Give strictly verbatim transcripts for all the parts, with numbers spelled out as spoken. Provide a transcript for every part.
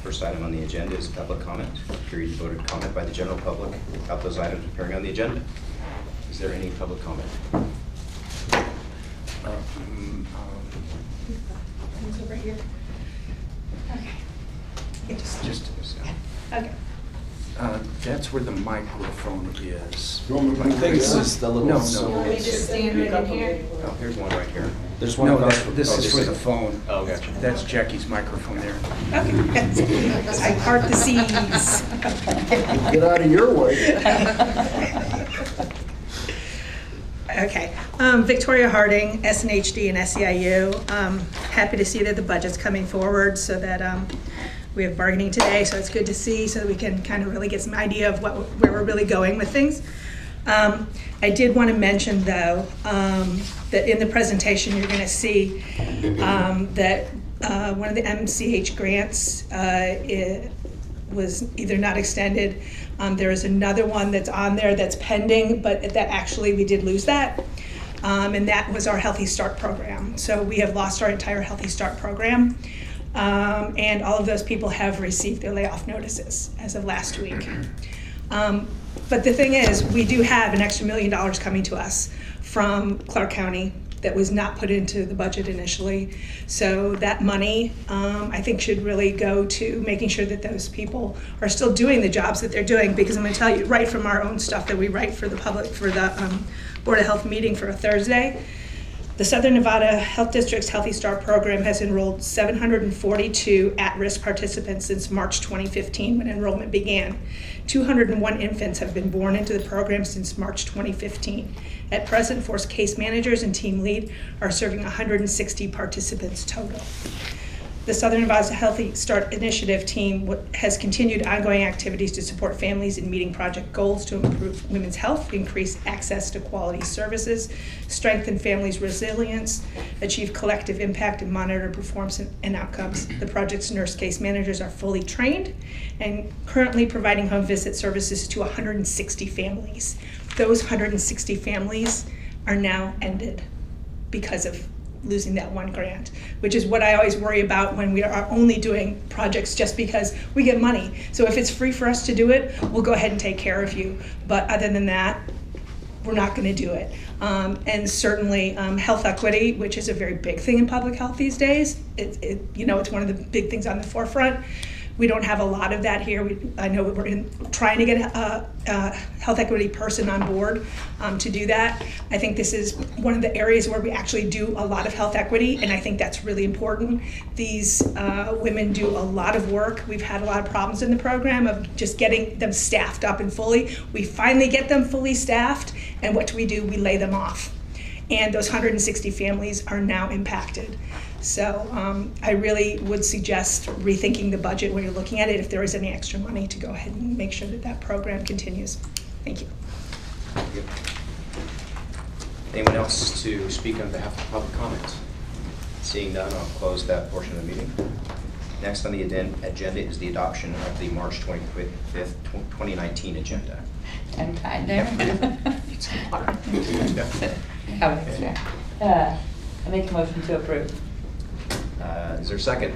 First item on the agenda is public comment, period devoted comment by the general public about those items appearing on the agenda. Is there any public comment? Uh, mm, um, It's over here. Okay. You just, just okay. uh, that's where the microphone is. You want me to move This that? is the little. No, no. so- You want me to just stand right in here? Oh, here's one right here. There's one No, across that, from- this oh, is this for is- the phone. Oh, gotcha. That's Jackie's microphone there. Okay. I part the seas. Get out of your way. Okay. Um, Victoria Harding, S N H D and S E I U. Um, happy to see that the budget's coming forward so that um, we have bargaining today, so it's good to see so that we can kind of really get some idea of what, where we're really going with things. Um, I did want to mention, though, um, that in the presentation you're going to see um, that uh, one of the M C H grants uh, it was either not extended. Um, there is another one that's on there that's pending, but that actually we did lose that. Um, and that was our Healthy Start program. So we have lost our entire Healthy Start program. Um, and all of those people have received their layoff notices as of last week. Um, but the thing is, we do have an extra million dollars coming to us from Clark County that was not put into the budget initially. So that money, um, I think, should really go to making sure that those people are still doing the jobs that they're doing. Because I'm gonna tell you, right from our own stuff that we write for the public, for the um, Board of Health meeting for a Thursday, the Southern Nevada Health District's Healthy Start program has enrolled seven hundred forty-two at-risk participants since March twenty fifteen, when enrollment began. two hundred one infants have been born into the program since March twenty fifteen. At present, Force case managers and team lead are serving one hundred sixty participants total. The Southern Nevada Healthy Start Initiative team has continued ongoing activities to support families in meeting project goals to improve women's health, increase access to quality services, strengthen families' resilience, achieve collective impact, and monitor performance and outcomes. The project's nurse case managers are fully trained and currently providing home visit services to one hundred sixty families. Those one hundred sixty families are now ended because of losing that one grant, which is what I always worry about when we are only doing projects just because we get money. So if it's free for us to do it, we'll go ahead and take care of you. But other than that, we're not going to do it. Um, and certainly um, health equity, which is a very big thing in public health these days. It, it, you know, it's one of the big things on the forefront. We don't have a lot of that here. We, I know we're in, trying to get a, a health equity person on board um, to do that. I think this is one of the areas where we actually do a lot of health equity, and I think that's really important. These uh, women do a lot of work. We've had a lot of problems in the program of just getting them staffed up and fully. We finally get them fully staffed, and what do we do? We lay them off. And those one hundred sixty families are now impacted. So um, I really would suggest rethinking the budget when you're looking at it, if there is any extra money, to go ahead and make sure that that program continues. Thank you. Thank you. Anyone else to speak on behalf of public comment? Seeing none, I'll close that portion of the meeting. Next on the aden- agenda is the adoption of the March twenty-fifth, twenty nineteen agenda. I'm tied there. Need some water. Have it, sure. Uh, I make a motion to approve. Uh, is there a second?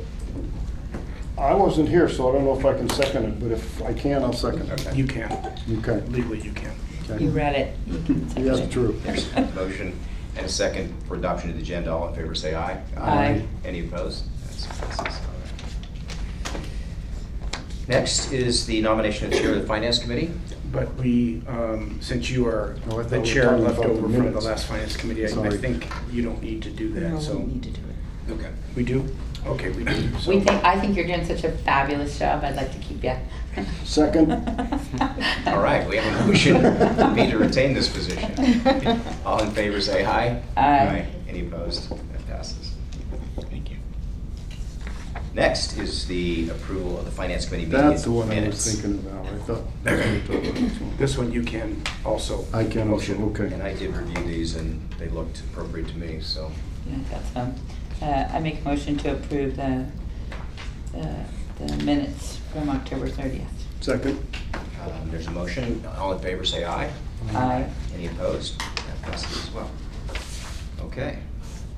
I wasn't here, so I don't know if I can second it, but if I can, I'll second it. Okay. You can. Okay. Legally, you can. Okay. You read it. You can second Yes, it. true. There's a motion and a second for adoption of the agenda. All in favor say aye. Aye. Any opposed? That's passes. All right. Next is the nomination of chair of the Finance Committee. But we, um, since you are Oh, I thought the we were chair talking left about the over from the minutes. last finance committee, I, I Sorry. think you don't need to do that, No, so. we need to do it. Okay. We do? Okay, we do. So- We think, I think you're doing such a fabulous job. I'd like to keep you. Second. All right, we have a motion for me to retain this position. All in favor say aye. Aye. Any opposed? That passes. Thank you. Next is the approval of the Finance Committee meeting That's the one I was minutes. thinking about. I thought. that's what we talked about this one. This one you can also. I can also, motion. okay. And I did review these and they looked appropriate to me, so. Yeah, that's some. Uh, I make a motion to approve the, the, the minutes from October thirtieth. Second. Um, There's a motion. All in favor say aye. Aye. Any opposed? That passes as well. Okay.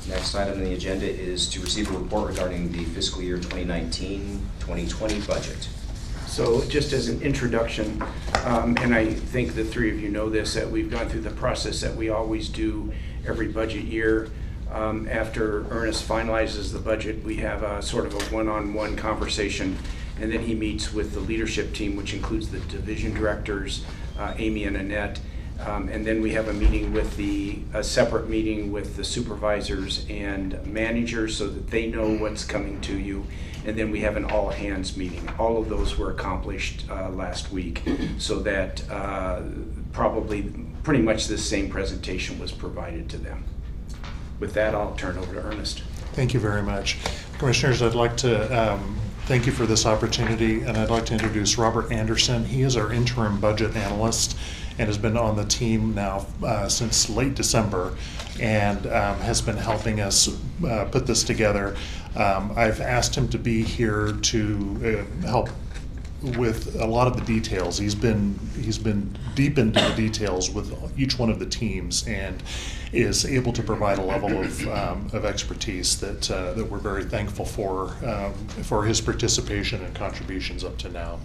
Next item on the agenda is to receive a report regarding the fiscal year twenty nineteen twenty twenty budget. So just as an introduction, um, and I think the three of you know this, that we've gone through the process that we always do every budget year. Um, after Ernest finalizes the budget, we have a sort of a one-on-one conversation, and then he meets with the leadership team, which includes the division directors, uh, Amy and Annette, um, and then we have a meeting with the, a separate meeting with the supervisors and managers so that they know what's coming to you. And then we have an all-hands meeting. All of those were accomplished uh, last week, so that uh, probably pretty much the same presentation was provided to them. With that, I'll turn over to Ernest. Thank you very much. Commissioners, I'd like to um, thank you for this opportunity, and I'd like to introduce Robert Anderson. He is our interim budget analyst and has been on the team now uh, since late December, and um, has been helping us uh, put this together. Um, I've asked him to be here to uh, help with a lot of the details. He's been he's been deep into the details with each one of the teams, and is able to provide a level of um, of expertise that uh, that we're very thankful for um, for his participation and contributions up to now.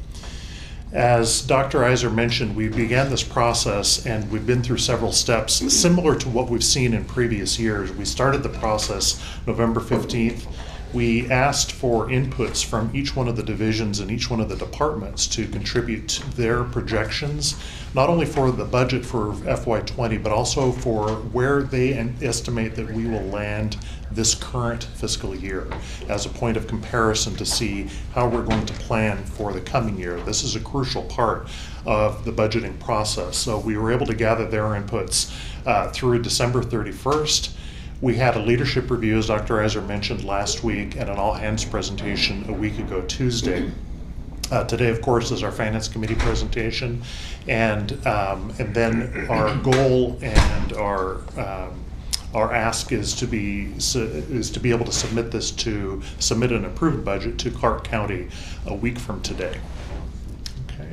As Doctor Iser mentioned, we began this process, and we've been through several steps similar to what we've seen in previous years. We started the process November fifteenth. We asked for inputs from each one of the divisions and each one of the departments to contribute their projections, not only for the budget for F Y twenty, but also for where they estimate that we will land this current fiscal year as a point of comparison to see how we're going to plan for the coming year. This is a crucial part of the budgeting process. So we were able to gather their inputs uh, through December thirty-first. We had a leadership review, as Doctor Iser mentioned, last week, and an all-hands presentation a week ago Tuesday. Uh, today, of course, is our Finance Committee presentation, and um, and then our goal and our um, our ask is to be is to be able to submit this to submit an approved budget to Clark County a week from today. Okay.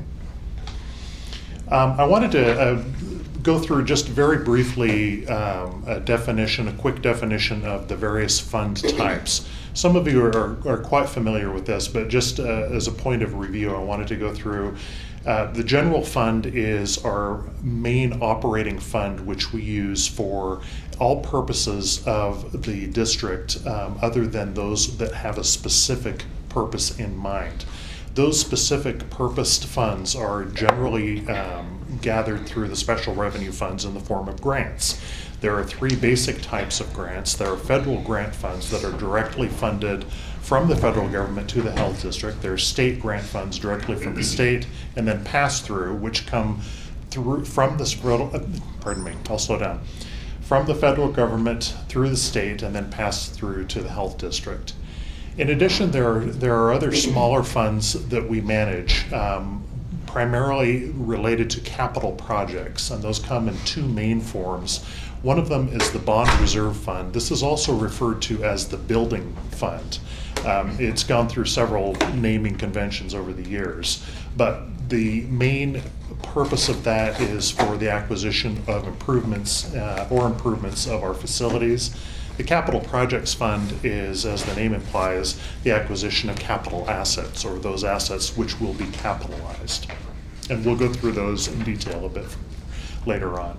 Um, I wanted to uh, go through just very briefly um, a definition, a quick definition of the various fund types. Some of you are, are quite familiar with this, but just uh, as a point of review, I wanted to go through. Uh, the general fund is our main operating fund, which we use for all purposes of the district, um, other than those that have a specific purpose in mind. Those specific purposed funds are generally um, gathered through the special revenue funds in the form of grants. There are three basic types of grants. There are federal grant funds that are directly funded from the federal government to the health district. There are state grant funds directly from the state, and then pass through, which come through from this, pardon me, I'll slow down, from the federal government through the state and then pass through to the health district. In addition, there are, there are other smaller funds that we manage, um, primarily related to capital projects, and those come in two main forms. One of them is the Bond Reserve Fund. This is also referred to as the Building Fund. Um, it's gone through several naming conventions over the years, but the main purpose of that is for the acquisition of improvements uh, or improvements of our facilities. The Capital Projects Fund is, as the name implies, the acquisition of capital assets, or those assets which will be capitalized. And we'll go through those in detail a bit later on.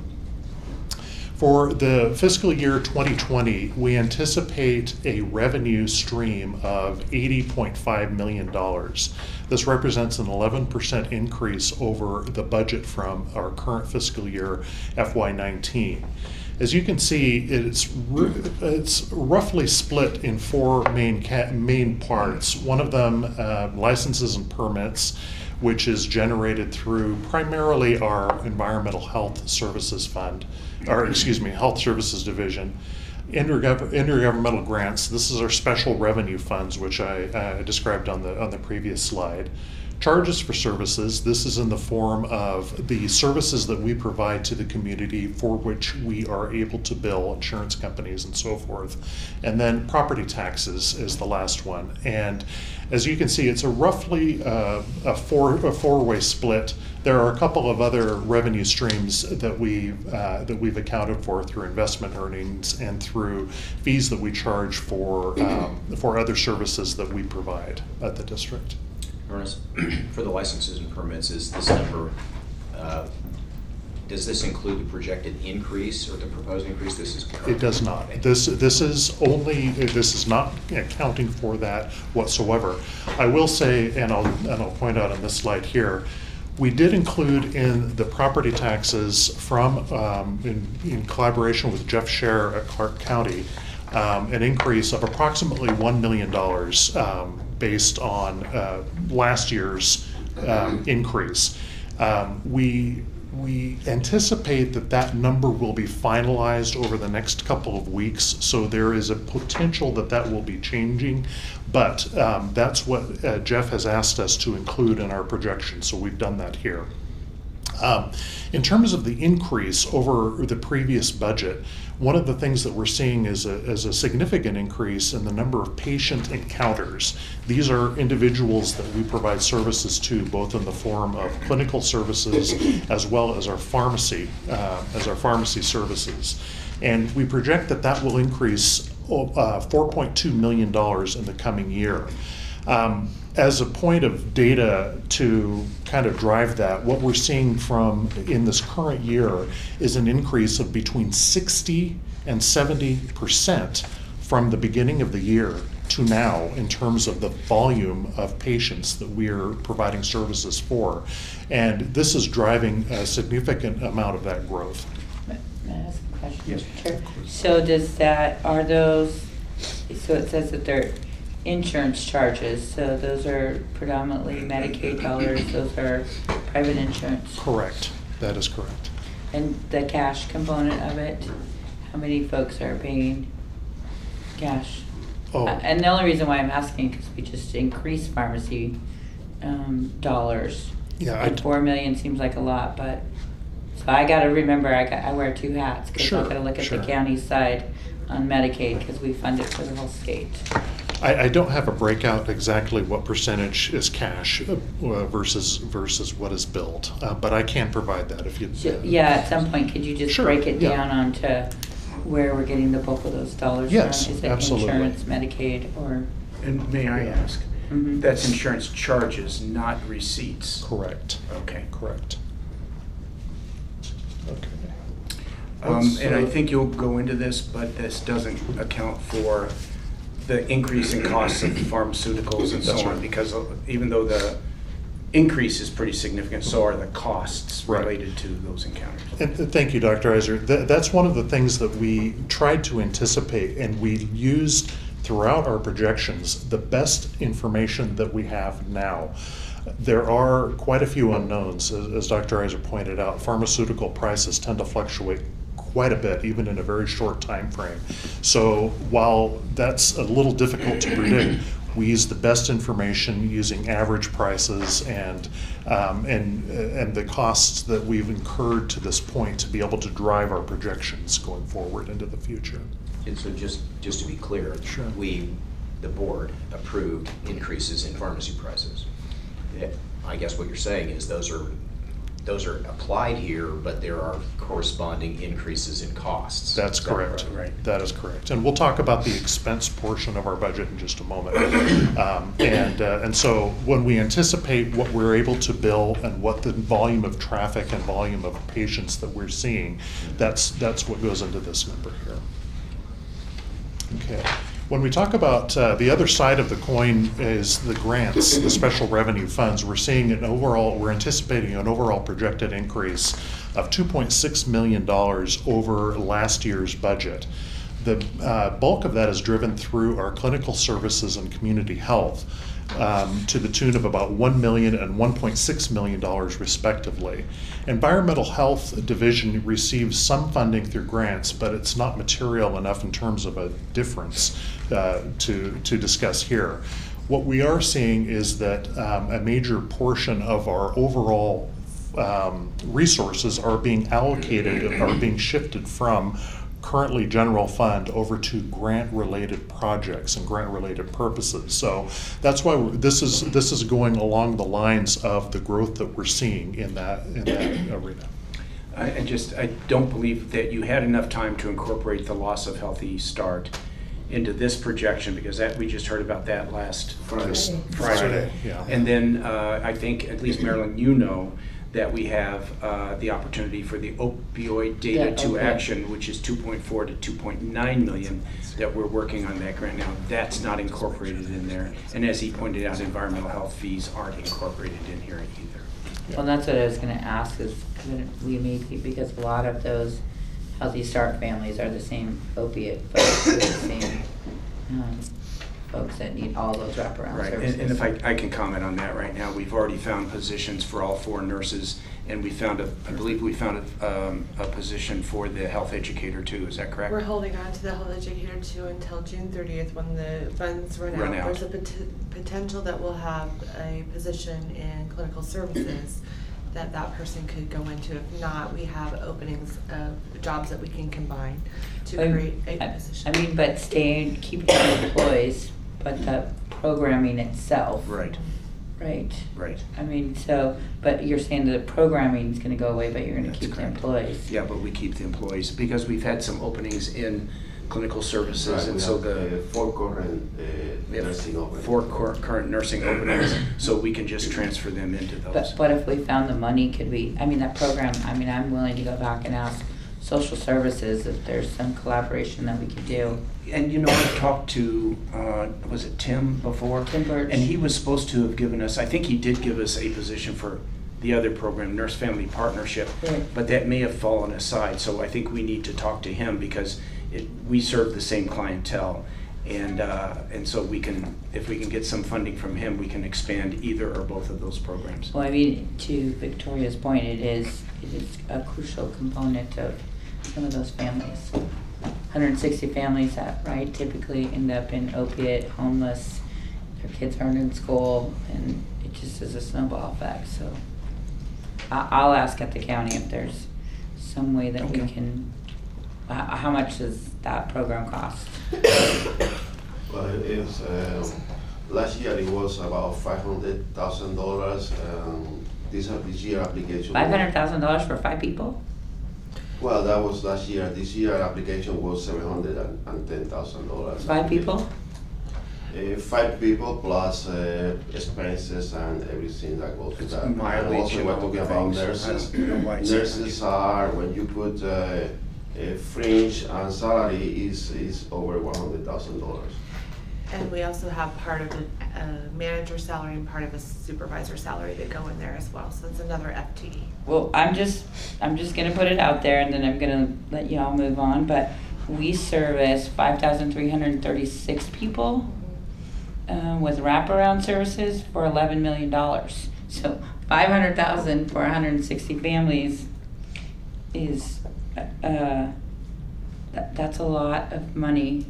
For the fiscal year twenty twenty, we anticipate a revenue stream of eighty point five million dollars. This represents an eleven percent increase over the budget from our current fiscal year, F Y nineteen. As you can see, it's it's roughly split in four main main parts. One of them, uh, licenses and permits, which is generated through primarily our Environmental Health Services Fund, or excuse me, Health Services Division. Intergov- intergovernmental grants. This is our special revenue funds, which I uh, described on the on the previous slide. Charges for services. This is in the form of the services that we provide to the community for which we are able to bill insurance companies and so forth. And then property taxes is the last one. And as you can see, it's a roughly uh, a four a four-way split There are a couple of other revenue streams that we uh, that we've accounted for through investment earnings and through fees that we charge for um, for other services that we provide at the district. Ernest, for the licenses and permits, is this number, uh, does this include the projected increase or the proposed increase? This is It does not. Okay. This this is only this is not accounting for that whatsoever. I will say, and I'll and I'll point out on this slide here, we did include in the property taxes from um, in, in collaboration with Jeff Scher at Clark County, um, an increase of approximately one million dollars um, based on uh, last year's um, increase. Um, we We anticipate that that number will be finalized over the next couple of weeks, so there is a potential that that will be changing, but um, that's what uh, Jeff has asked us to include in our projections, so we've done that here. Um, in terms of the increase over the previous budget, one of the things that we're seeing is a, is a significant increase in the number of patient encounters. These are individuals that we provide services to, both in the form of clinical services as well as our pharmacy, uh, as our pharmacy services. And we project that that will increase uh, four point two million dollars in the coming year. Um, as a point of data to kind of drive that, what we're seeing from in this current year is an increase of between sixty and seventy percent from the beginning of the year to now in terms of the volume of patients that we are providing services for. And this is driving a significant amount of that growth. May I ask a question? Yes. Mister Chair? So does that, are those, so it says that they're insurance charges, so those are predominantly Medicaid dollars, those are private insurance? Correct. That is correct. And the cash component of it, how many folks are paying cash? Oh. Uh, And the only reason why I'm asking, because we just increased pharmacy um, dollars. Yeah, I And d- four million seems like a lot, but, so I gotta remember, I got, I wear two hats. Because Sure, I gotta look at the sure. county side on Medicaid, because we fund it for the whole state. I, I don't have a breakout exactly what percentage is cash uh, versus versus what is billed, uh, but I can provide that if you. So, yeah, at some point, could you just Sure, break it yeah. down onto where we're getting the bulk of those dollars Yes, from? Is it absolutely. insurance, Medicaid, or? And may I ask? Mhm. That's insurance charges, not receipts. Correct. Okay. Correct. Okay. Um, and I Let's, uh, think you'll go into this, but this doesn't account for the increase in costs of pharmaceuticals and so That's on, right. because even though the increase is pretty significant, so are the costs Right. related to those encounters. And th- thank you, Doctor Iser. Th- that's one of the things that we tried to anticipate, and we used throughout our projections the best information that we have now. There are quite a few unknowns, as, as Doctor Iser pointed out. Pharmaceutical prices tend to fluctuate quite a bit, even in a very short time frame. So while that's a little difficult to predict, we use the best information using average prices and um, and and the costs that we've incurred to this point to be able to drive our projections going forward into the future. And so just, just to be clear, Sure. we, the board, approved increases in pharmacy prices. Yeah, I guess what you're saying is those are, those are applied here, but there are corresponding increases in costs. That's Is that correct. right? That is correct. And we'll talk about the expense portion of our budget in just a moment. Um, and uh, and so when we anticipate what we're able to bill and what the volume of traffic and volume of patients that we're seeing, that's that's what goes into this number here. Okay. When we talk about uh, the other side of the coin is the grants, the special revenue funds, we're seeing an overall, we're anticipating an overall projected increase of two point six million dollars over last year's budget. The uh, bulk of that is driven through our clinical services and community health um, to the tune of about one million dollars and one point six million dollars respectively. Environmental Health Division receives some funding through grants, but it's not material enough in terms of a difference uh, to, to discuss here. What we are seeing is that um, a major portion of our overall um, resources are being allocated, are being shifted from currently general fund over to grant-related projects and grant-related purposes. So that's why we're- this is this is going along the lines of the growth that we're seeing in that in that arena. I, I just, I don't believe that you had enough time to incorporate the loss of Healthy Start into this projection, because that, we just heard about that last Friday. Friday. Friday, yeah. And then uh, I think, at least Marilyn, you know, that we have uh, the opportunity for the opioid data Yeah, to okay. action, which is two point four to two point nine million, that we're working on that grant now. That's not incorporated in there. And as he pointed out, environmental health fees aren't incorporated in here either. Well, that's what I was gonna ask, is could we maybe, because a lot of those Healthy Start families are the same opiate folks, they're the same um, folks that need all those wraparound Right, services. and, and if I, I can comment on that right now, we've already found positions for all four nurses, and we found a, I believe we found a, um, a position for the health educator too, is that correct? We're holding on to the health educator too until June thirtieth when the funds run Run out. out. There's a pot- potential that we'll have a position in clinical services that that person could go into. If not, we have openings of jobs that we can combine to Um, create a I- position. I mean, but staying, keeping the employees, but the programming itself. Right, Right. right. I mean, so, but you're saying the programming is gonna go away, but you're gonna That's keep the correct. employees. Yeah, but we keep the employees, because we've had some openings in clinical services, Right, and we so have, the. uh, four current uh, we have nursing openings. Four cor- current nursing openings, so we can just transfer them into those. But what if we found the money, could we, I mean, that program, I mean, I'm willing to go back and ask social services if there's some collaboration that we could do. And you know, I talked to, uh, was it Tim before? Tim Birch. And he was supposed to have given us, I think he did give us a position for the other program, Nurse Family Partnership, Right. but that may have fallen aside, so I think we need to talk to him, because it, we serve the same clientele. And, uh, and so we can, if we can get some funding from him, we can expand either or both of those programs. Well, I mean, to Victoria's point, it is, it is a crucial component of some of those families. one hundred sixty families that, right, typically end up in opiate, homeless, their kids aren't in school, and it just is a snowball effect, so. I, I'll ask at the county if there's some way that we Okay. can, uh, how much does that program cost? Well, it's, uh, last year it was about five hundred thousand dollars, um, this, this year application. Five hundred thousand dollars for five people? Well, that was last year, this year application was seven hundred and ten thousand dollars. Five people? Uh, five people plus uh, expenses and everything that goes with It's that. And mileage also and we're all talking the about things. I nurses. don't know why it's- Nurses are, when you put uh, a fringe and salary is, is over one hundred thousand dollars. And we also have part of the uh, manager salary and part of a supervisor salary that go in there as well, so it's another F T E. Well, I'm just, I'm just gonna put it out there and then I'm gonna let y'all move on, but we service five thousand three hundred and thirty-six people uh, with wraparound services for eleven million dollars. So five hundred thousand for one hundred and sixty families is, uh, that, that's a lot of money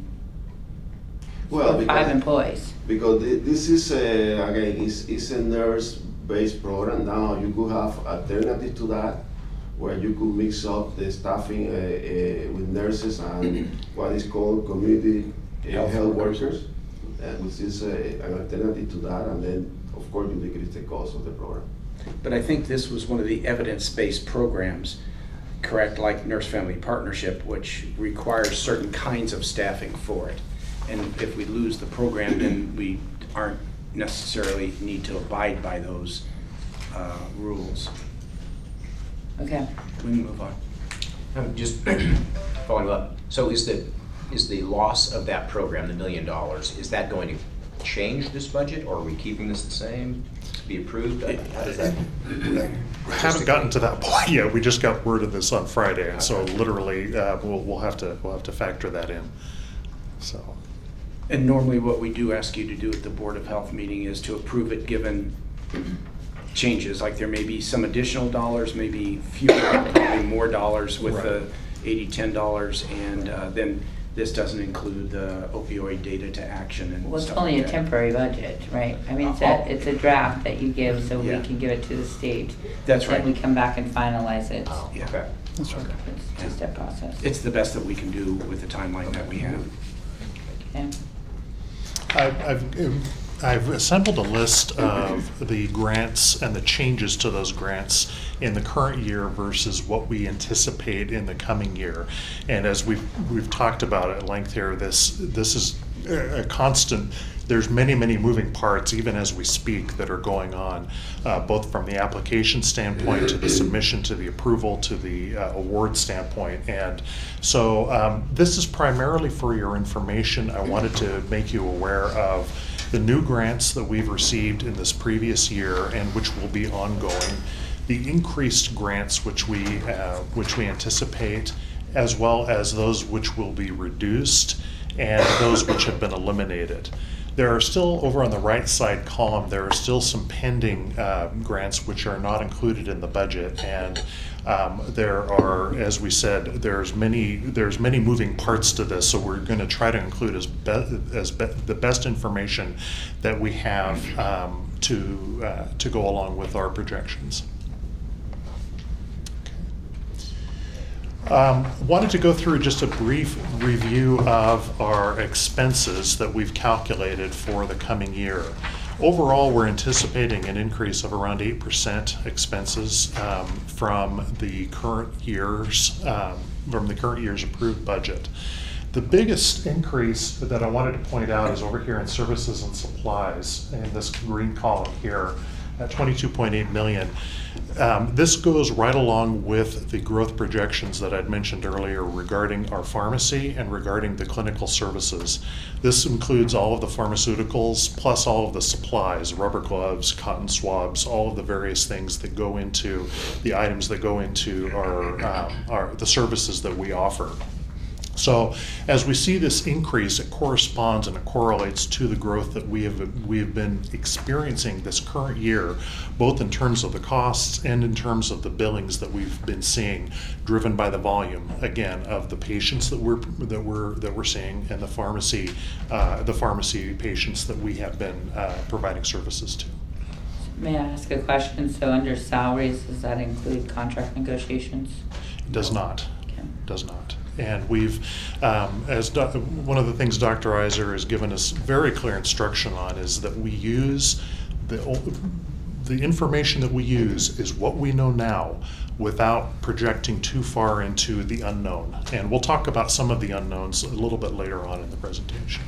Well, for five because- employees. Because thi- this is, uh, again, it's, it's a nurse-based program. Now you could have alternative to that, where you could mix up the staffing uh, uh, with nurses and what is called community uh, Health health workers. workers, uh, which is uh, an alternative to that, and then, of course, you decrease the cost of the program. But I think this was one of the evidence-based programs, correct, like Nurse Family Partnership, which requires certain kinds of staffing for it. And if we lose the program, then we aren't necessarily need to abide by those uh, rules. Okay. We can move on. Um, Just following up, so is the, is the loss of that program, the million dollars, is that going to change this budget, or are we keeping this the same, to be approved? How does that? Haven't gotten to that point yet. We just got word of this on Friday, and so literally, uh, we'll, we'll have to, we'll have to factor that in, so. And normally what we do ask you to do at the Board of Health meeting is to approve it given changes, like there may be some additional dollars, maybe fewer, probably more dollars with the eighty ten dollars, and uh, then This doesn't include the opioid data to action and Well, it's stuff only like a that. temporary budget, right? I mean, it's Uh, a, it's a draft that you give so we Yeah. can give it to the state. That's right. Then we come back and finalize it. Yeah. Okay. That's right. It's a two-step process. It's the best that we can do with the timeline that we have. Okay. I've, I've, I've assembled a list of the grants and the changes to those grants in the current year versus what we anticipate in the coming year. And as we've, we've talked about at length here, this, this is a a constant, there's many, many moving parts, even as we speak, that are going on, uh, both from the application standpoint to the submission to the approval to the uh, award standpoint. And so um, this is primarily for your information. I wanted to make you aware of the new grants that we've received in this previous year and which will be ongoing, the increased grants which we, uh, which we anticipate, as well as those which will be reduced and those which have been eliminated. There are still, over on the right side column, there are still some pending uh, grants which are not included in the budget, and um, there are, as we said, there's many there's many moving parts to this. So we're going to try to include as be, as be, the best information that we have um, to uh, to go along with our projections. Um, wanted to go through just a brief review of our expenses that we've calculated for the coming year. Overall, we're anticipating an increase of around eight percent expenses um, from the current year's um, from the current year's approved budget. The biggest increase that I wanted to point out is over here in services and supplies in this green column here at twenty-two point eight million. Um, this goes right along with the growth projections that I'd mentioned earlier regarding our pharmacy and regarding the clinical services. This includes all of the pharmaceuticals plus all of the supplies, rubber gloves, cotton swabs, all of the various things that go into the items that go into our, um, our the services that we offer. So as we see this increase, it corresponds and it correlates to the growth that we have we have been experiencing this current year, both in terms of the costs and in terms of the billings that we've been seeing, driven by the volume again of the patients that we're that we're that we're seeing and the pharmacy uh, the pharmacy patients that we have been uh, providing services to. May I ask a question? So under salaries, does that include contract negotiations? It does not. Okay. Does not. And we've, um, as do, one of the things Doctor Iser has given us very clear instruction on is that we use the the information that we use is what we know now without projecting too far into the unknown. And we'll talk about some of the unknowns a little bit later on in the presentation.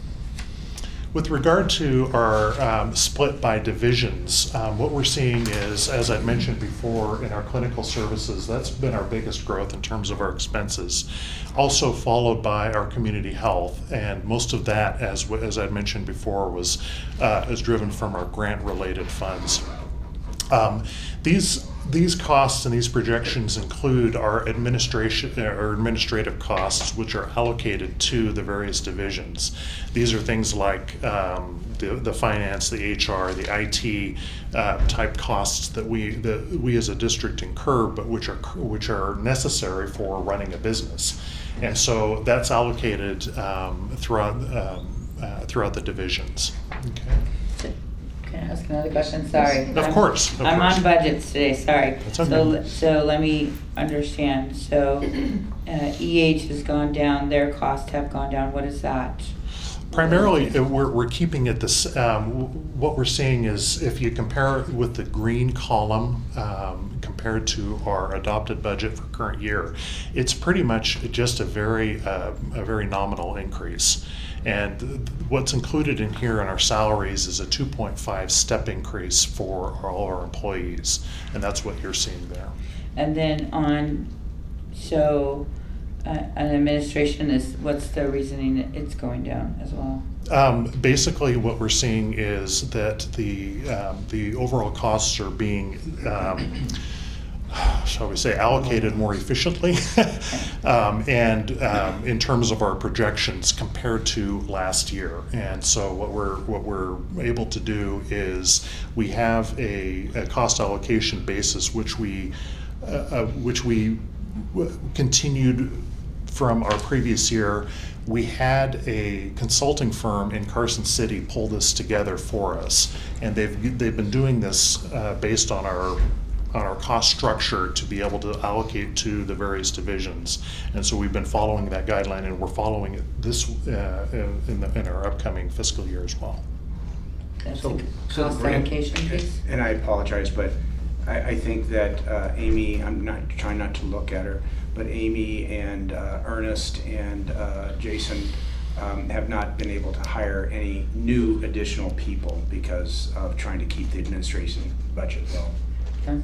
With regard to our um, split by divisions, um, what we're seeing is, as I mentioned before, in our clinical services, that's been our biggest growth in terms of our expenses. Also followed by our community health, and most of that, as as I mentioned before, was uh, is driven from our grant-related funds. Um, these these costs and these projections include our administration or administrative costs, which are allocated to the various divisions. These are things like um, the, the finance, the H R, the I T uh, type costs that we that we as a district incur, but which are which are necessary for running a business, and so that's allocated um, throughout um, uh, throughout the divisions. Okay. Can I ask another question? Sorry. Of I'm- course, of I'm course. on budgets today, sorry. That's okay. So, so let me understand. So uh, E H has gone down, their costs have gone down. What is that? Primarily, uh, we're, we're keeping it this, um, w- what we're seeing is if you compare it with the green column um, compared to our adopted budget for current year, it's pretty much just a very, uh, a very nominal increase. And th- what's included in here in our salaries is a two point five step increase for all our employees, and that's what you're seeing there. And then on, so uh, an administration is, what's the reasoning that it's going down as well? Um, basically, what we're seeing is that the um, the overall costs are being, um, shall we say, allocated more efficiently, um, and um, in terms of our projections compared to last year. And so, what we're what we're able to do is we have a, a cost allocation basis, which we uh, uh, which we w- continued from our previous year, we had a consulting firm in Carson City pull this together for us, and they've they've been doing this uh, based on our on our cost structure to be able to allocate to the various divisions. And so we've been following that guideline, and we're following it this uh, in, the, in our upcoming fiscal year as well. That's So- a so cost Grant- allocation piece. And I apologize, but I, I think that uh, Amy, I'm not trying not to look at her, but Amy and uh, Ernest and uh, Jason um, have not been able to hire any new additional people because of trying to keep the administration budget low. Okay.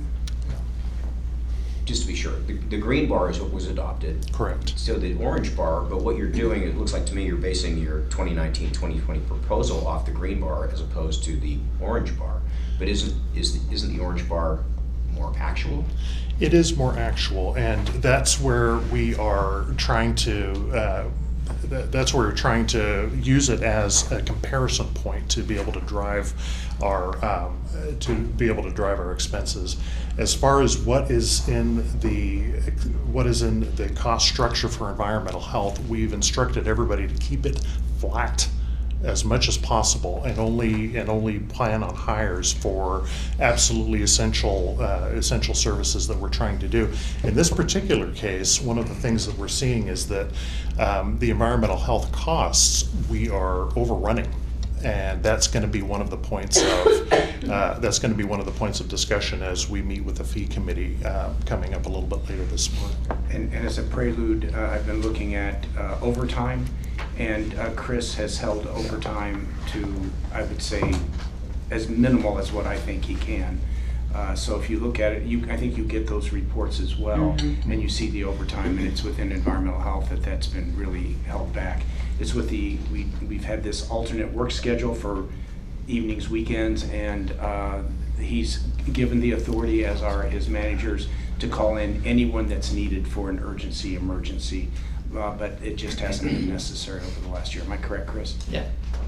Just to be sure, the, the green bar is what was adopted. Correct. So the orange bar, but what you're doing, it looks like to me you're basing your twenty nineteen twenty twenty proposal off the green bar as opposed to the orange bar. But isn't, is, isn't the orange bar more actual? It is more actual, and that's where we are trying to, uh, th- that's where we're trying to use it as a comparison point to be able to drive our, um, uh, to be able to drive our expenses. As far as what is in the, what is in the cost structure for environmental health, we've instructed everybody to keep it flat as much as possible, and only and only plan on hires for absolutely essential uh, essential services that we're trying to do. In this particular case, one of the things that we're seeing is that um, the environmental health costs, we are overrunning, and that's going to be one of the points of uh, that's going to be one of the points of discussion as we meet with the fee committee uh, coming up a little bit later this morning. And, and as a prelude, uh, I've been looking at uh, overtime, and uh, Chris has held overtime to, I would say, as minimal as what I think he can. Uh, so if you look at it, you, I think you get those reports as well, Mhm. and you see the overtime, and it's within environmental health that that's been really held back. It's with the, we, we've had this alternate work schedule for evenings, weekends, and uh, he's given the authority as are his managers to call in anyone that's needed for an urgency emergency, uh, but it just hasn't been necessary over the last year. Am I correct, Chris? Yeah.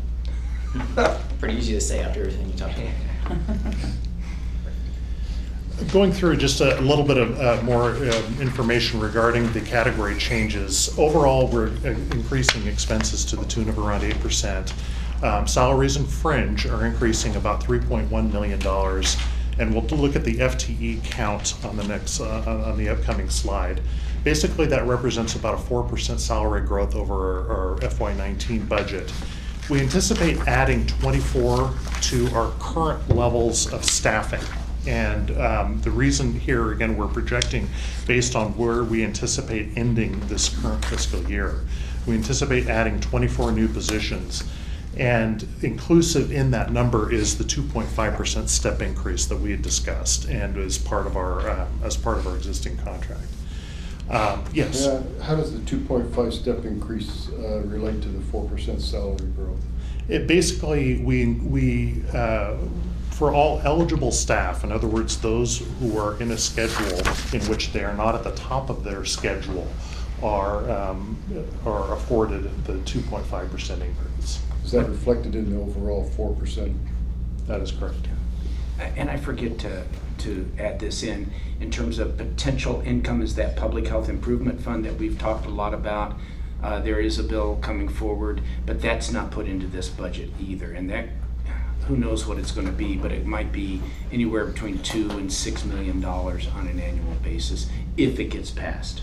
Pretty easy to say after everything you talked about. Going through just a little bit of uh, more uh, information regarding the category changes. Overall, we're uh, increasing expenses to the tune of around eight percent. Um, salaries and fringe are increasing about three point one million dollars. And we'll look at the F T E count on the next, uh, on the upcoming slide. Basically, that represents about a four percent salary growth over our, our F Y nineteen budget. We anticipate adding twenty-four to our current levels of staffing. And um, the reason here, again, we're projecting based on where we anticipate ending this current fiscal year. We anticipate adding twenty-four new positions, and inclusive in that number is the two point five percent step increase that we had discussed and as part of our um, as part of our existing contract. Um, yes. Yeah, how does the two point five step increase uh, relate to the four percent salary growth? It basically, we, we uh, for all eligible staff, in other words, those who are in a schedule in which they are not at the top of their schedule, are, um, are afforded the two point five percent increase. Is that reflected in the overall four percent? That is correct. And I forget to, to add this in, in terms of potential income is that public health improvement fund that we've talked a lot about. Uh, there is a bill coming forward, but that's not put into this budget either. And that, who knows what it's gonna be, but it might be anywhere between two and six million dollars on an annual basis if it gets passed.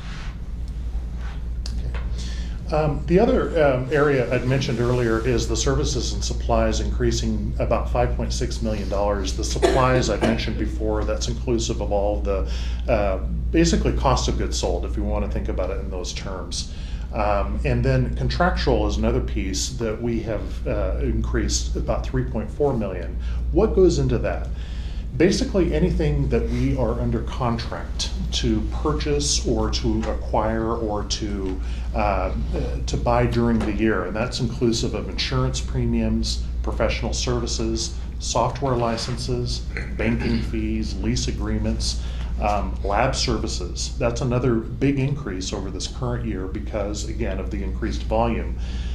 Um, the other um, area I'd mentioned earlier is the services and supplies increasing about five point six million dollars. The supplies I mentioned before, that's inclusive of all of the uh, basically cost of goods sold, if you want to think about it in those terms. Um, and then contractual is another piece that we have uh, increased about three point four million dollars. What goes into that? Basically anything that we are under contract to purchase or to acquire or to uh, to buy during the year, and that's inclusive of insurance premiums, professional services, software licenses, banking fees, lease agreements, um, lab services. That's another big increase over this current year because, again, of the increased volume.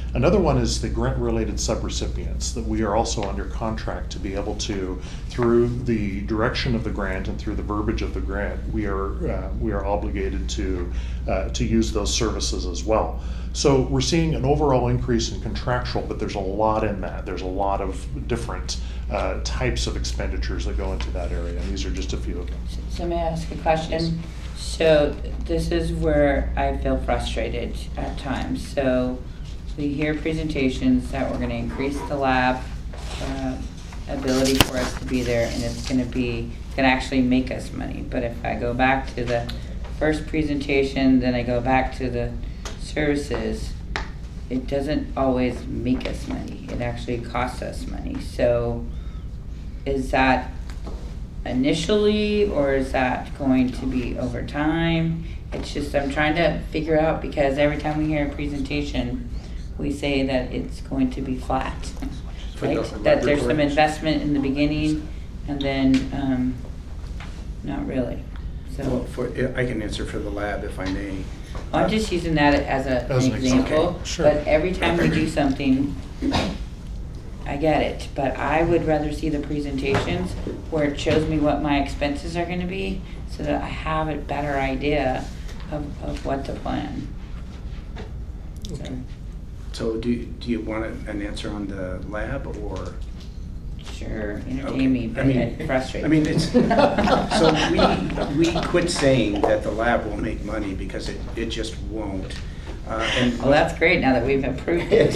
Another one is the grant-related subrecipients, that we are also under contract to be able to, through the direction of the grant and through the verbiage of the grant, we are uh, we are obligated to uh, to use those services as well. So we're seeing an overall increase in contractual, but there's a lot in that. There's a lot of different uh, types of expenditures that go into that area, and these are just a few of them. So may I ask a question? So this is where I feel frustrated at times. So we hear presentations that we're going to increase the lab uh, ability for us to be there, and it's going to be going to actually make us money. But if I go back to the first presentation, then I go back to the services, it doesn't always make us money. It actually costs us money. So is that initially, or is that going to be over time? It's just, I'm trying to figure out, because every time we hear a presentation, we say that it's going to be flat, For right? the That there's some laboratories. investment in the beginning, and then, um, not really. Well, So, for, I can answer for the lab if I may. I'm just using that as a, As an an example, example, sure. but every time we do something, I get it, but I would rather see the presentations where it shows me what my expenses are gonna be, so that I have a better idea of, of what to plan. So, So do, do you want an answer on the lab, or? Sure, Okay. entertain me, I but mean- it frustrates I mean, me. it's, so we, we quit saying that the lab will make money because it, it just won't. Uh, and Well, that's great, now that we've approved it.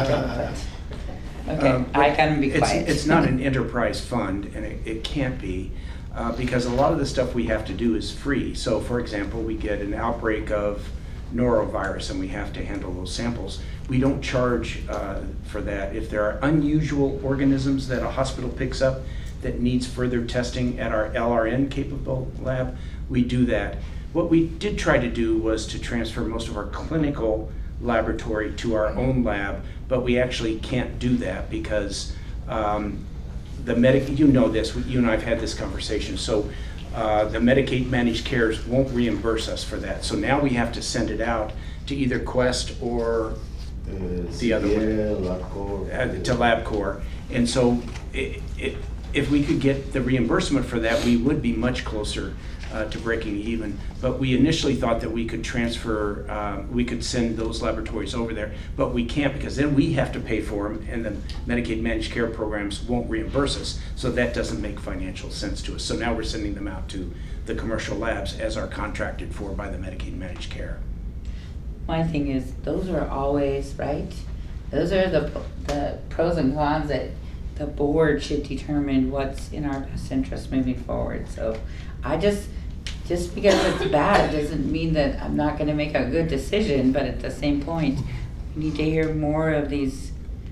Okay, Um, I can be it's- quiet. It's not an enterprise fund, and it, it can't be, uh, because a lot of the stuff we have to do is free. So, for example, we get an outbreak of norovirus and we have to handle those samples. We don't charge uh, for that. If there are unusual organisms that a hospital picks up that needs further testing at our L R N capable lab, we do that. What we did try to do was to transfer most of our clinical laboratory to our own lab, but we actually can't do that because um, the medic, you know this, you and I have had this conversation, so uh, the Medicaid managed cares won't reimburse us for that. So now we have to send it out to either Quest or Uh, The other one. C L, LabCorp. uh, to LabCorp. And so i- i- if we could get the reimbursement for that, we would be much closer uh, to breaking even. But we initially thought that we could transfer, uh, we could send those laboratories over there, but we can't, because then we have to pay for them, and the Medicaid managed care programs won't reimburse us. So that doesn't make financial sense to us. So now we're sending them out to the commercial labs as are contracted for by the Medicaid managed care. My thing is, those are always, right? Those are the, the pros and cons that the board should determine what's in our best interest moving forward. So I just, just because it's bad doesn't mean that I'm not gonna make a good decision, but at the same point, we need to hear more of these,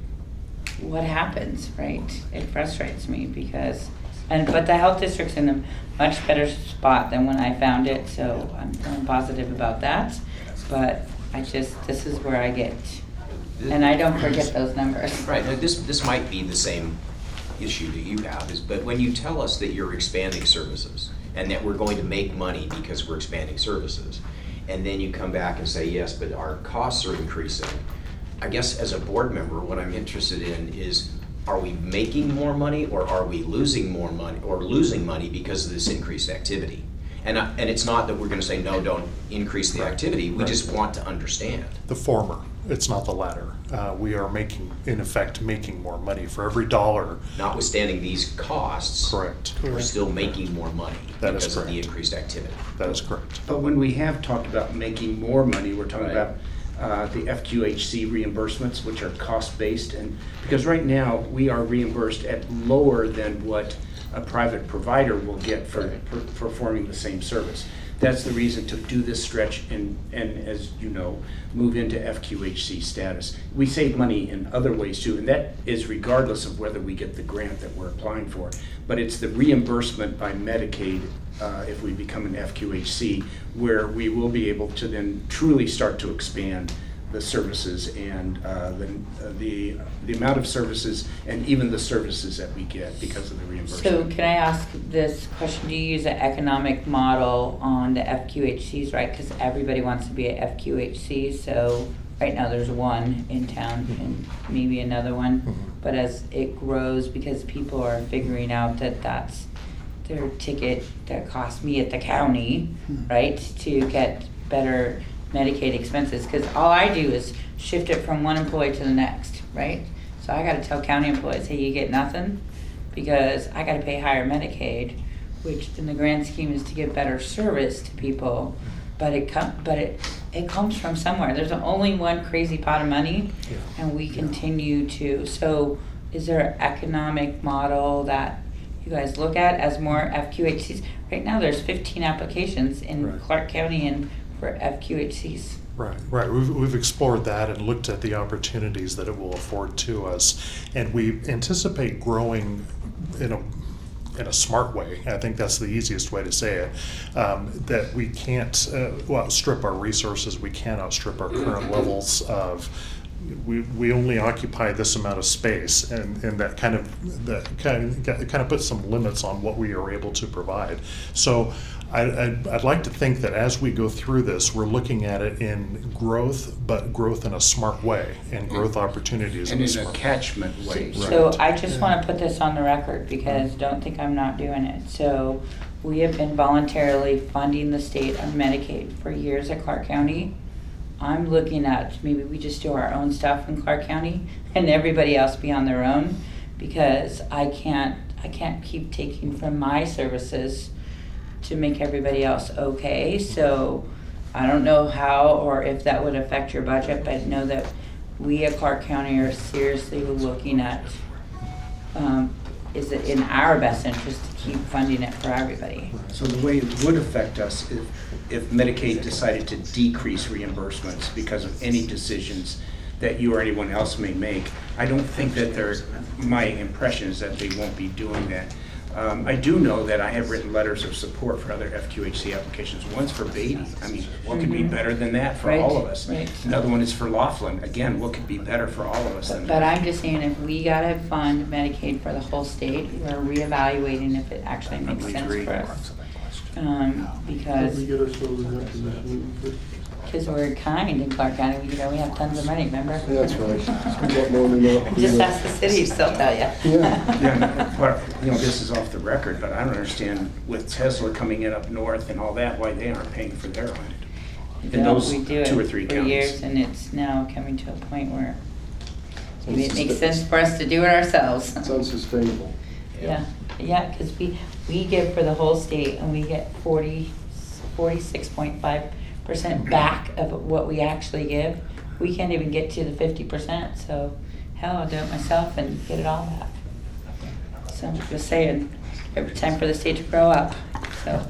what happens, right? It frustrates me because, and, but the health district's in a much better spot than when I found it, so I'm feeling positive about that. But I just, this is where I get, and I don't forget those numbers. Right, now this, this might be the same issue that you have, is, but when you tell us that you're expanding services and that we're going to make money because we're expanding services, and then you come back and say, yes, but our costs are increasing, I guess as a board member, what I'm interested in is, are we making more money or are we losing more money, or losing money because of this increased activity? And, I- and it's not that we're gonna say, no, don't increase the activity, we Right. just want to understand. The former, it's not the latter. Uh, we are making, in effect, making more money for every dollar. Notwithstanding these costs. Correct. We're still making more money That is because of the correct. increased activity. That is correct. But when we have talked about making more money, we're talking Right. about uh, the F Q H C reimbursements, which are cost-based, and because right now, we are reimbursed at lower than what a private provider will get for Right. per- performing the same service. That's the reason to do this stretch and, and as you know, move into F Q H C status. We save money in other ways too, and that is regardless of whether we get the grant that we're applying for. But it's the reimbursement by Medicaid, uh, if we become an F Q H C, where we will be able to then truly start to expand the services and uh, the, uh, the, the amount of services and even the services that we get because of the So reimbursement. can I ask this question, do you use an economic model on the F Q H Cs, right? Because everybody wants to be a F Q H C, so right now there's one in town and maybe another one. Mhm. But as it grows, because people are figuring out that that's their ticket that cost me at the county, right, to get better Medicaid expenses, because all I do is shift it from one employee to the next, right? So I gotta tell county employees, hey, you get nothing, because I gotta pay higher Medicaid, which in the grand scheme is to give better service to people, but it com- but it, it comes from somewhere. There's only one crazy pot of money, Yeah. and we continue to, so is there an economic model that you guys look at as more F Q H Cs? Right now, there's fifteen applications in Right. Clark County and for F Q H Cs. Right, right. We've, we've explored that and looked at the opportunities that it will afford to us. And we anticipate growing in a, in a smart way. I think that's the easiest way to say it. Um, that we can't, uh, well, strip our resources. We can't outstrip our current levels of, we, we only occupy this amount of space, and, and that kind of, that kind of, kind of puts some limits on what we are able to provide. So I, I'd, I'd like to think that as we go through this, we're looking at it in growth, but growth in a smart way, and growth opportunities And in a in a smart way. catchment way. So Right. I just want to put this on the record, because don't think I'm not doing it. So we have been voluntarily funding the state on Medicaid for years at Clark County. I'm looking at maybe we just do our own stuff in Clark County and everybody else be on their own, because I can't I can't keep taking from my services to make everybody else okay. So I don't know how or if that would affect your budget, but know that we at Clark County are seriously looking at, um, is it in our best interest to keep funding it for everybody? So the way it would affect us if, if Medicaid decided to decrease reimbursements because of any decisions that you or anyone else may make, I don't think that they're, my impression is that they won't be doing that. Um, I do know that I have written letters of support for other F Q H C applications. One's for Beatty. I mean, what could be better than that for all of us? Right, right. Another one is for Laughlin. Again, what could be better for all of us than But that? I'm just saying, if we gotta fund Medicaid for the whole state, we're reevaluating if it actually makes Completely sense agree. for us. Um, because, Let me get ourselves in that position first. because we're kind in Clark County, you know, we have tons of money, remember? That's right. We got more than enough. Just ask the cities, they'll tell you. Yeah. Yeah, but, you know, this is off the record, but I don't understand with Tesla coming in up north and all that, why they aren't paying for their own. In No, those we do two or it three for counties. years, and it's now coming to a point where maybe it makes sense for us to do it ourselves. It's unsustainable. Yeah, yeah, because we, we give for the whole state and we get forty, forty-six point five percent back of what we actually give. We can't even get to the fifty percent, so hell, I'll do it myself and get it all back. So I'm just saying, every time for the state to grow up, so.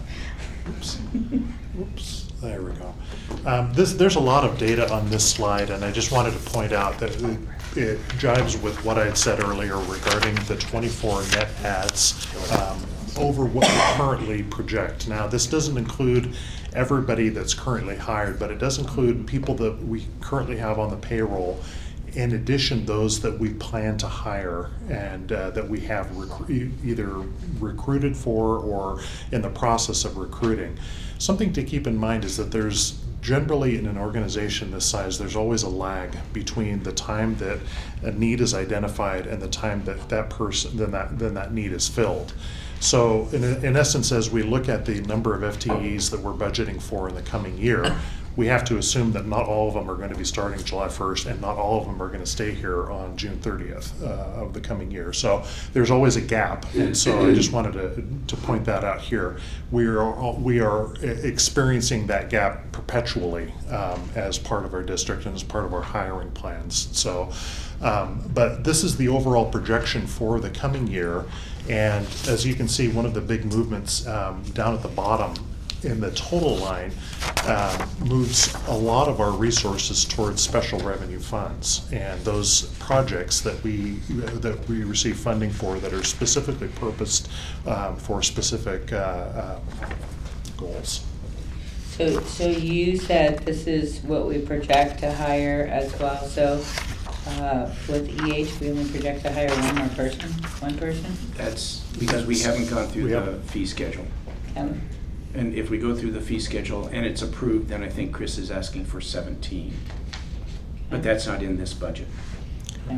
Oops, there we go. Um, this, there's a lot of data on this slide, and I just wanted to point out that it, it jives with what I had said earlier regarding the twenty-four net adds um, over what we currently project. Now, this doesn't include everybody that's currently hired, but it does include people that we currently have on the payroll. In addition, those that we plan to hire and uh, that we have recru- either recruited for or in the process of recruiting. Something to keep in mind is that there's generally in an organization this size, there's always a lag between the time that a need is identified and the time that that person, then that, then that need is filled. So in, in essence, as we look at the number of F T Es that we're budgeting for in the coming year, we have to assume that not all of them are going to be starting July first, and not all of them are going to stay here on June thirtieth uh, of the coming year. So there's always a gap, and so I just wanted to, to point that out here. We are we are experiencing that gap perpetually um, as part of our district and as part of our hiring plans. So, um, but this is the overall projection for the coming year, and as you can see, one of the big movements um, down at the bottom in the total line um, moves a lot of our resources towards special revenue funds and those projects that we that we receive funding for that are specifically purposed um, for specific uh, uh, goals. So, so you said this is what we project to hire as well, so uh, with E H, we only project to hire one more person, one person? That's because we haven't gone through We the haven't. fee schedule. Um, And if we go through the fee schedule and it's approved, then I think Chris is asking for seventeen. but that's not in this budget. Okay.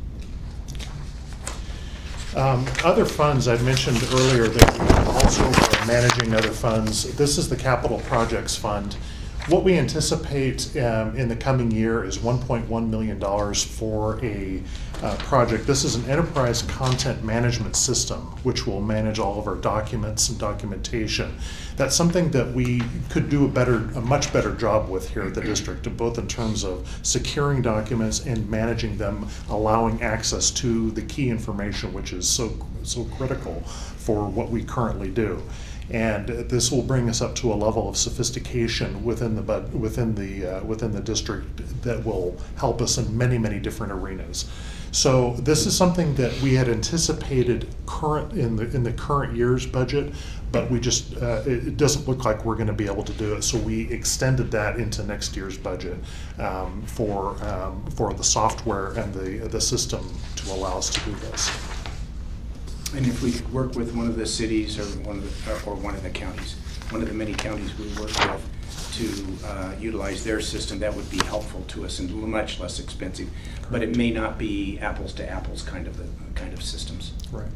Um, Other funds, I mentioned earlier that we also are managing other funds. This is the Capital Projects Fund. What we anticipate um, in the coming year is one point one million dollars for a uh, project. This is an enterprise content management system which will manage all of our documents and documentation. That's something that we could do a better, a much better job with here at the district, both in terms of securing documents and managing them, allowing access to the key information, which is so so critical for what we currently do. And this will bring us up to a level of sophistication within the bud, within the uh, within the district that will help us in many many different arenas. So this is something that we had anticipated current in the in the current year's budget, but we just uh, it, it doesn't look like we're going to be able to do it. So we extended that into next year's budget um, for um, for the software and the the system to allow us to do this. And if we could work with one of the cities or one of the, or one of the counties, one of the many counties we work with to uh, utilize their system, that would be helpful to us and much less expensive. But it may not be apples to apples kind of the kind of systems. Right.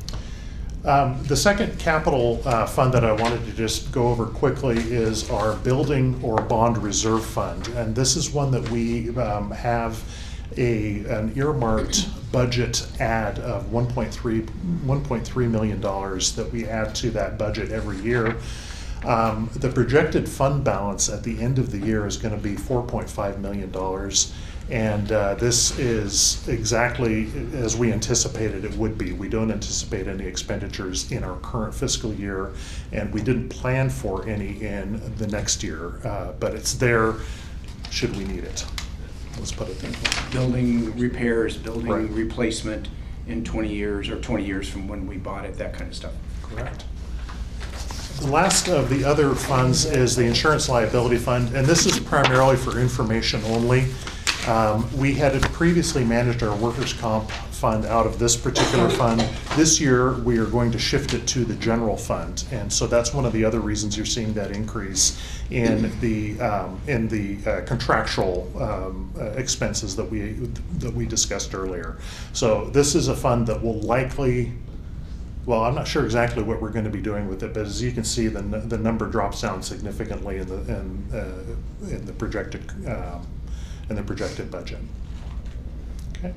Um, the second capital uh, fund that I wanted to just go over quickly is our building or bond reserve fund, and this is one that we um, have a an earmarked budget add of one point three million dollars that we add to that budget every year. Um, the projected fund balance at the end of the year is going to be four point five million dollars, and uh, this is exactly as we anticipated it would be. We don't anticipate any expenditures in our current fiscal year, and we didn't plan for any in the next year, uh, but it's there should we need it. Let's put it that way. Building repairs, building Right. replacement in twenty years or twenty years from when we bought it, that kind of stuff. Correct. The last of the other funds is the insurance liability fund, and this is primarily for information only. Um, we had previously managed our workers' comp fund out of this particular fund. This year, we are going to shift it to the general fund, and so that's one of the other reasons you're seeing that increase in the um, in the uh, contractual um, uh, expenses that we that we discussed earlier. So this is a fund that will likely. Well, I'm not sure exactly what we're going to be doing with it, but as you can see, the the number drops down significantly in the in, uh, in the projected um, in the projected budget. Okay.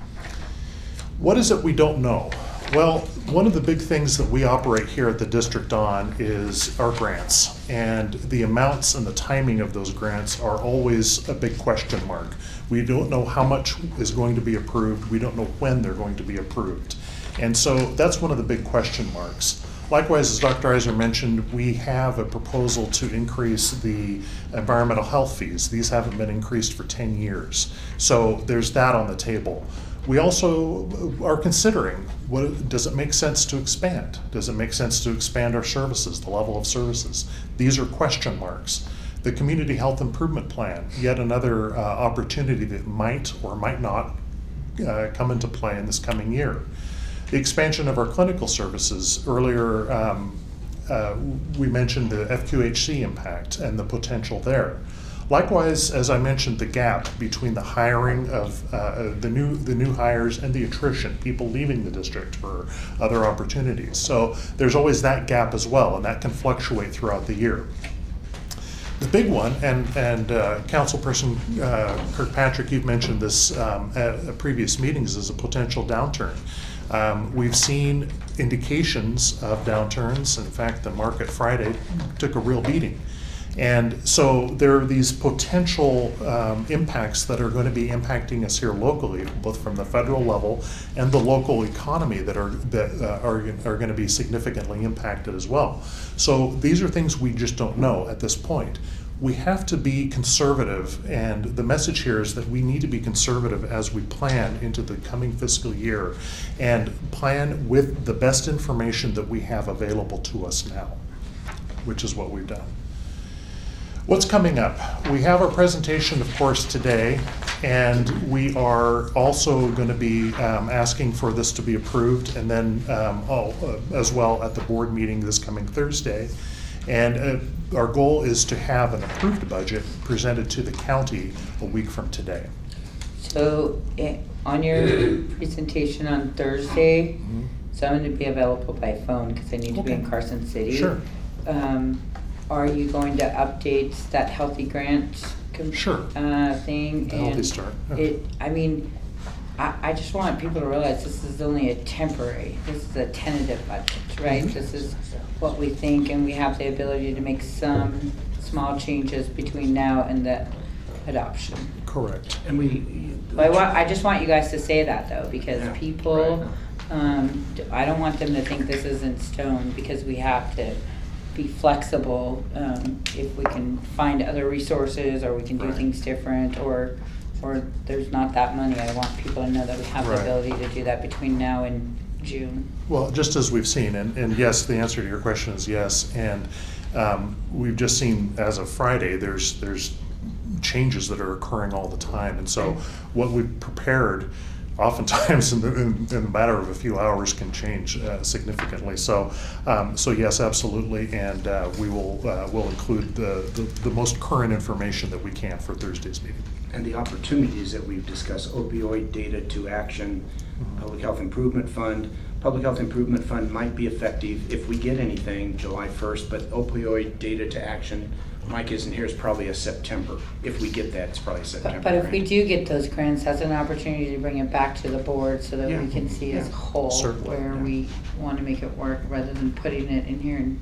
What is it we don't know? Well, one of the big things that we operate here at the district on is our grants, and the amounts and the timing of those grants are always a big question mark. We don't know how much is going to be approved. We don't know when they're going to be approved. And so that's one of the big question marks. Likewise, as Doctor Iser mentioned, we have a proposal to increase the environmental health fees. These haven't been increased for ten years. So there's that on the table. We also are considering, what, does it make sense to expand? Does it make sense to expand our services, the level of services? These are question marks. The Community Health Improvement Plan, yet another uh, opportunity that might or might not uh, come into play in this coming year. The expansion of our clinical services. Earlier, um, uh, we mentioned the F Q H C impact and the potential there. Likewise, as I mentioned, the gap between the hiring of uh, the new the new hires and the attrition, people leaving the district for other opportunities. So there's always that gap as well, and that can fluctuate throughout the year. The big one, and, and uh, Councilperson uh, Kirkpatrick, you've mentioned this um, at, at previous meetings, as a potential downturn. Um, we've seen indications of downturns. In fact, the market Friday took a real beating. And so there are these potential um, impacts that are going to be impacting us here locally, both from the federal level and the local economy, that are that uh, are, are going to be significantly impacted as well. So these are things we just don't know at this point. We have to be conservative, and the message here is that we need to be conservative as we plan into the coming fiscal year and plan with the best information that we have available to us now, which is what we've done. What's coming up? We have our presentation, of course, today, and we are also going to be um, asking for this to be approved, and then um, all, uh, as well at the board meeting this coming Thursday. And uh, our goal is to have an approved budget presented to the county a week from today. So, eh, on your presentation on Thursday, Mhm. so I'm gonna be available by phone because I need to be in Okay. Carson City. Sure. Um, are you going to update that healthy grant? com- Sure. Uh, thing? The Healthy And Start, yeah. It, I mean, I, I just want people to realize this is only a temporary, this is a tentative budget, right? Mhm. This is what we think, and we have the ability to make some small changes between now and the adoption. Correct. And we. But I want, I just want you guys to say that though, because Yeah, people, right. um, d- I don't want them to think this is in stone, because we have to be flexible, um, if we can find other resources, or we can do Right. things different, or, or there's not that money. I want people to know that we have the Right. ability to do that between now and June. Well, just as we've seen, and, and yes, the answer to your question is yes. And um, we've just seen, as of Friday, there's there's changes that are occurring all the time. And so what we've prepared, oftentimes in, the, in, in a matter of a few hours, can change uh, significantly. So, um, so yes, absolutely. And uh, we will uh, will include the, the, the most current information that we can for Thursday's meeting. And the opportunities that we've discussed, opioid data to action, Public Health Improvement Fund. Public Health Improvement Fund might be effective if we get anything July first, but opioid data to action, Mike isn't here, is probably a September. If we get that, it's probably September. But, but if we right? do get those grants, that's an opportunity to bring it back to the board so that Yeah. we can see as a Yeah. whole Certainly, where yeah. we want to make it work, rather than putting it in here and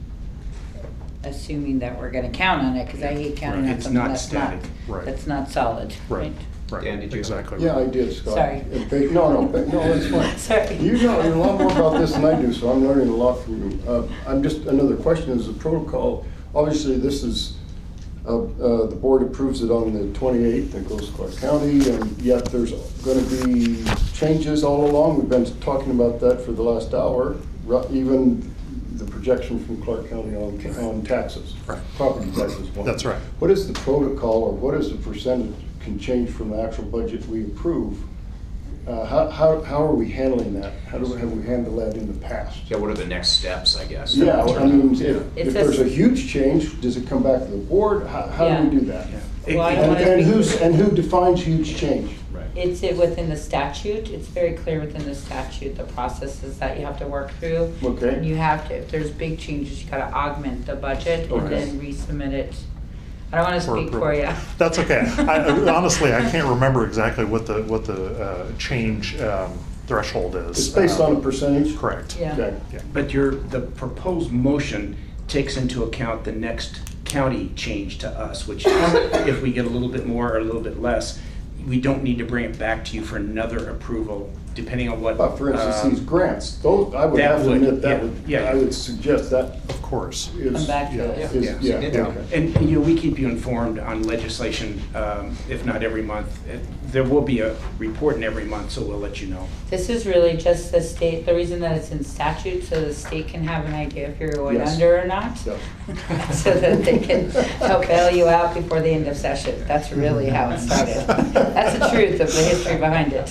assuming that we're gonna count on it, because I hate counting Right. on It's something not that's not, static. Right. that's not solid, right? Right. Dan, did you- Exactly. Yeah, I right. did, Scott. Sorry. And ba- No, no, ba- no, that's fine. Sorry. You know a lot more about this than I do, so I'm learning a lot from you. Uh, I'm just, another question is the protocol. Obviously, this is, uh, uh, the board approves it on the twenty-eighth, it goes to Clark County, and yet there's gonna be changes all along. We've been talking about that for the last hour, ru- even the projection from Clark County on, on taxes. Right. Property taxes. one. That's right. What is the protocol, or what is the percentage can change from the actual budget we approve? Uh, how, how, how are we handling that? How do we, have we handled that in the past? Yeah, what are the next steps, I guess? Yeah, I mean, if, It's if a- there's a huge change, does it come back to the board? How, how do we Yeah. do that? Yeah. Well, I don't And, wanna and speak- who's, and who defines huge change? Right. It's it within the statute, it's very clear within the statute, the processes that you have to work through. Okay. And you have to, if there's big changes, you gotta augment the budget and Okay. then resubmit it. I don't wanna For speak for approval. you. That's okay. I, I- honestly, I can't remember exactly what the, what the uh, change um, threshold is. It's based on a Um, percentage? Correct. Yeah. Okay. Yeah. But your, the proposed motion takes into account the next county change to us, which is if we get a little bit more or a little bit less, we don't need to bring it back to you for another approval, depending on what. But for instance, um, these grants, those, I would that have to would- admit, that yeah, would, yeah. I would suggest that Of course. is. Come back to Yeah. it. is- Yeah. Yeah, Yeah. okay. And, you know, we keep you informed on legislation, um, if not every month. It- There will be a report in every month, so we'll let you know. This is really just the state, the reason that it's in statute, so the state can have an idea if you're going Yes. under or not. Yeah. So that they can help bail you out before the end of session. That's really how it started. That's the truth of the history behind it.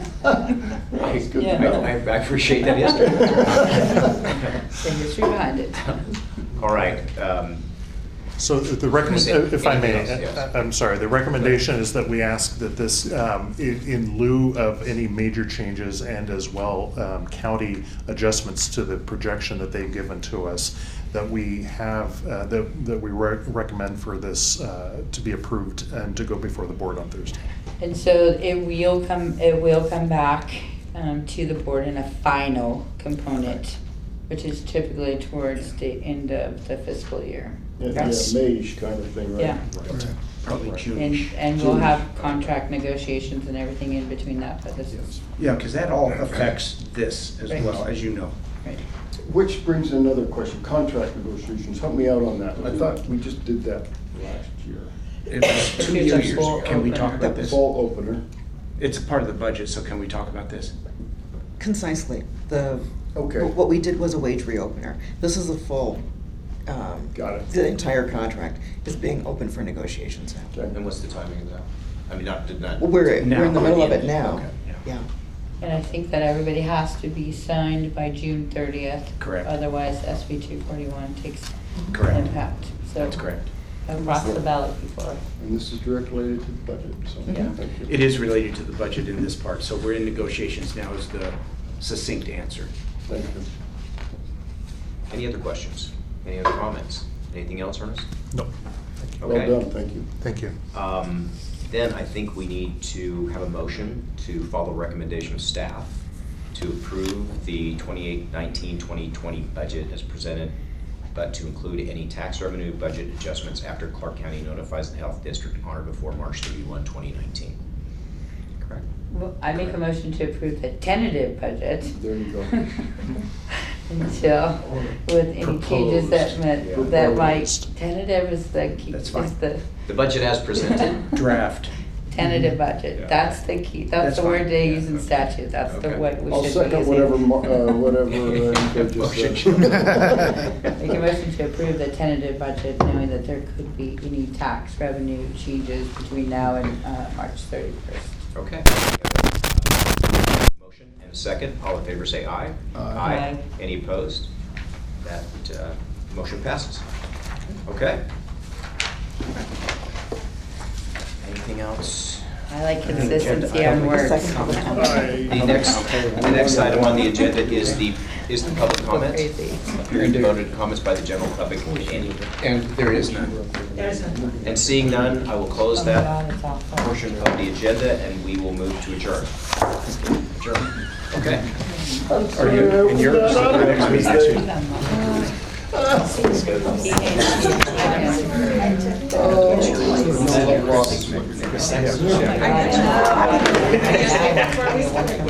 That's good to Yeah. know. I, I appreciate that history. The history behind it. All right, um, So the recommend, Say if I may, anything else, yes. I- I'm sorry, the recommendation is that we ask that this, um, in in lieu of any major changes and as well um, county adjustments to the projection that they've given to us, that we have, uh, that that we re- recommend for this uh, to be approved and to go before the board on Thursday. And so it will come, it will come back um, to the board in a final component, which is typically towards the end of the fiscal year. Yeah, Yes. yeah, May-ish kind of thing, right? Yeah. Probably Right. June. And, and we'll have contract negotiations and everything in between that, but this is, Yeah, because that all affects this as Right. well, as you know. right. Which brings another question, contract negotiations, help me out on that. I thought we just did that last year. It was two Here's a years. full Can we talk opener. about this? Fall opener. It's a part of the budget, so can we talk about this? Concisely, the, Okay. what we did was a wage reopener. This is a full, um, Got it. the entire contract is being open for negotiations now. Okay. and what's the timing of that? I mean, not, did not. Well, We're, we're in the Now. middle of it now. Okay. Yeah. And I think that everybody has to be signed by June thirtieth. Correct. Otherwise, S B two forty-one takes Correct. impact. So That's correct. across the ballot before. And this is directly related to the budget, so, Yeah. thank you. It is related to the budget in this part, so we're in negotiations now is the succinct answer. Thank you. Any other questions? Any other comments? Anything else, Ernest? No, Well Okay. done, thank you. thank you. Um, Then I think we need to have a motion to follow recommendation of staff to approve the twenty-eight nineteen twenty twenty budget as presented, but to include any tax revenue budget adjustments after Clark County notifies the health district on or before March thirty-first, twenty nineteen. Correct? Well, I make a motion to approve the tentative budget. There you go. Until, with any changes that Proposed. meant, Yeah. that might, Proposed. tentative is the key, That's is fine. the The budget as presented? Draft. tentative Yeah. budget. That's the key, that's That's the word fine. they Yeah, use in okay. statute, that's the Okay. what we I'll should be using. second whatever, mo- uh, whatever uh, you just Motion. said. Make a motion to approve the tentative budget, knowing that there could be any tax revenue changes between now and uh, March thirty-first. Okay. Motion and a second. All in favor say aye. Aye. Aye. Any opposed? That uh, motion passes. Okay. Anything else? I like agenda consistency item. on words. The next, the next item on the agenda is the, is the public comment. Crazy. Period devoted to comments by the general public, if any. And there is none. There's a. And seeing none, I will close Oh my that God, it's awful. portion of the agenda and we will move to adjourn. Adjourn. Okay. Are you, and you're, the next meeting next week? Oh. Across.